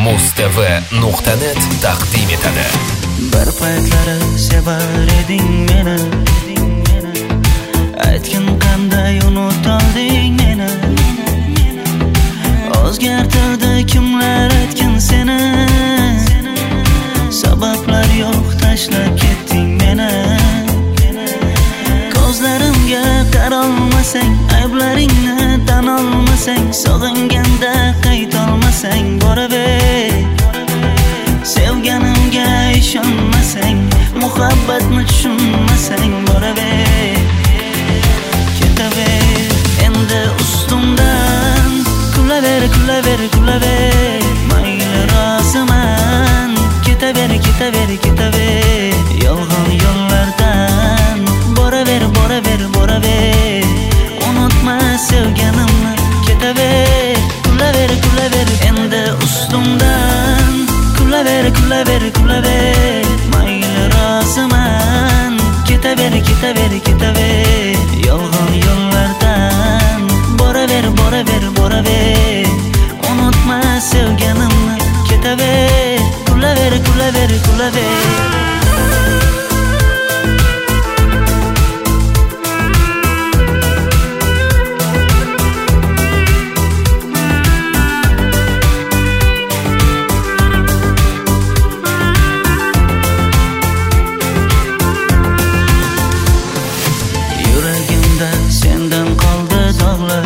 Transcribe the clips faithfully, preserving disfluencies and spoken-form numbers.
muz t v nuqta net taqdim etadi. Bir paytlari sevar eding meni, aytgin qanday unutolding meni. O'zgartirdi kimlar aytgin seni, sabablar yo'q tashlab ketding meni. Ko'zlarimga qarolmasang, ayblaringni tan olmasang, sog'inganda qaytolmasang boraver. Sevganimga ishonmasang, muhabbatni tushunmasang boraver. Ketaver endi ustimdan, kulaver, kulaver, kulaver. Mayli roziman, ketaver, ketaver, ketaver. Yolg'on yo'llardan boraver, boraver, boraver. Unutma sevganimni, ketaver, kulaver, kulaver. Endi ustimdan, kulaver, kulaver, kulaver. Mayli roziman, ketaver, ketaver, ketaver. Yolg'on yo'llardan boraver, boraver, boraver. Unutma sevganimni, ketaver, kulaver, kulaver, kulaver. Sendan qoldi dog'lar,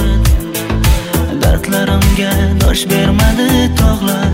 dardlarimga dosh bermadi tog'lar.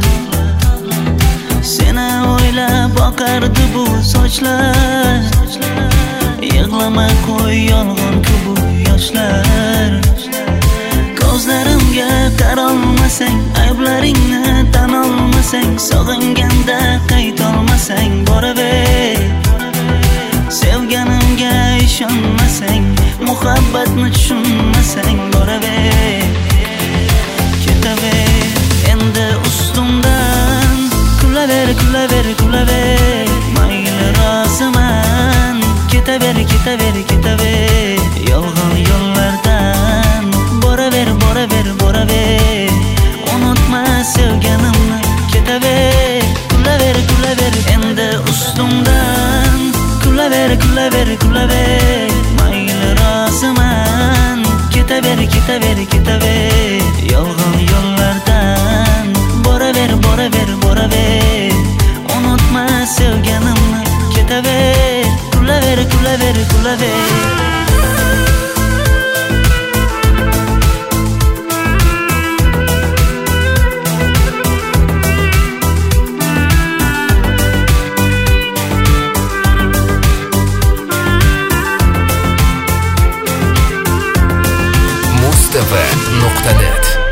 Seni o'ylab oqardi bu sochlar, yig'lama qo'y yolg'on-ku bu yoshlar. Ko'zlarimga qarolmasang, ayblaringni tan olmasang, sog'inganda qaytolmasang boraver. Sevganimga ishonmasang, muhabbatni tushunmasang boraver. Ketaver endi ustimdan, kulaver, kulaver, kulaver. Mayli roziman, ketaver, ketaver, ketaver. Yolg'on yo'llardan boraver, boraver, boraver. Unutma sevganimni, ketaver, kulaver, kulaver. Endi ustimdan, kulaver, kulaver, kulaver. Mayli roziman, ketaver, ketaver, ketaver. Yolg'on yo'llardan boraver, boraver, boraver. Unutma sevganimni, ketaver, kulaver, kulaver, kulaver. muz t v nuqta net